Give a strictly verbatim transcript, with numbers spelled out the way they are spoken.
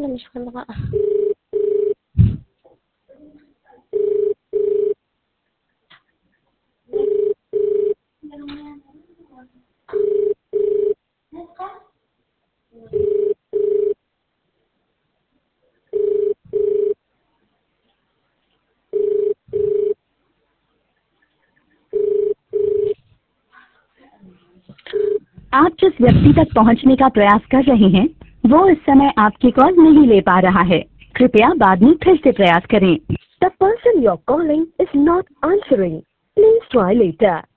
أنا مش فاهمة. आप जिस व्यक्ति तक पहुंचने का प्रयास कर रहे हैं वो इस समय आपकी कॉल नहीं ले पा रहा है। कृपया बाद में फिर से प्रयास करें। The person you're calling is not answering. Please try later.